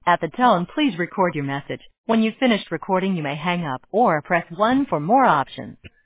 At the tone, please record your message. When you've finished recording, you may hang up or press 1 for more options.